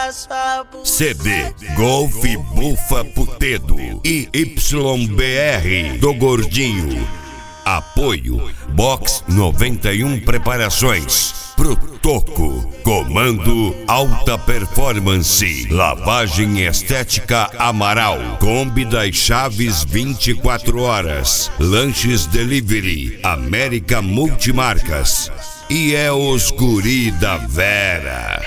CD Golf Bufa Putedo e YBR do Gordinho. Apoio Box 91 Preparações. Pro Toco. Comando Alta Performance. Lavagem Estética Amaral. Kombi das Chaves 24 horas. Lanches Delivery. América Multimarcas. E é os guri da Vera.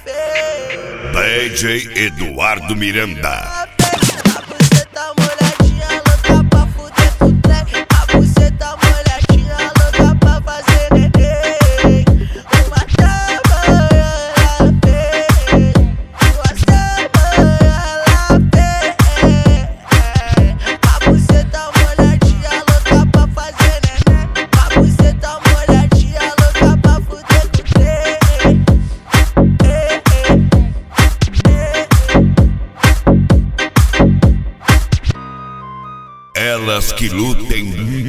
DJ Eduardo Miranda. Elas que lutem.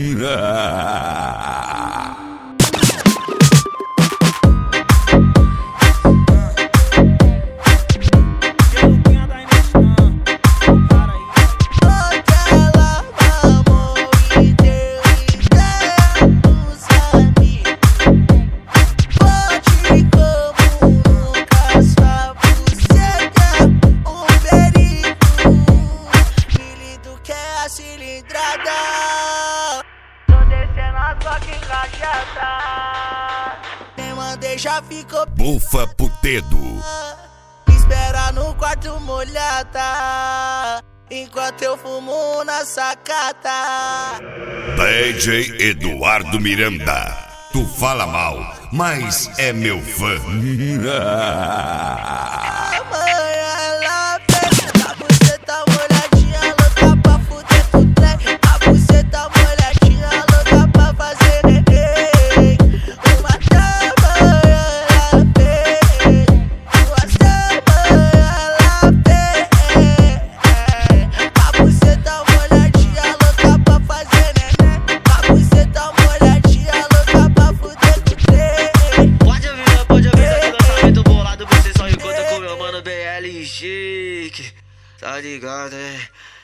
Cilindrada, tô descendo a toca encaixada. Nem mandei, já ficou Bufa Putedo. Espera no quarto molhada, enquanto eu fumo na sacata. DJ Eduardo Miranda. Tu fala mal, mas é meu fã. Tá ligado, é?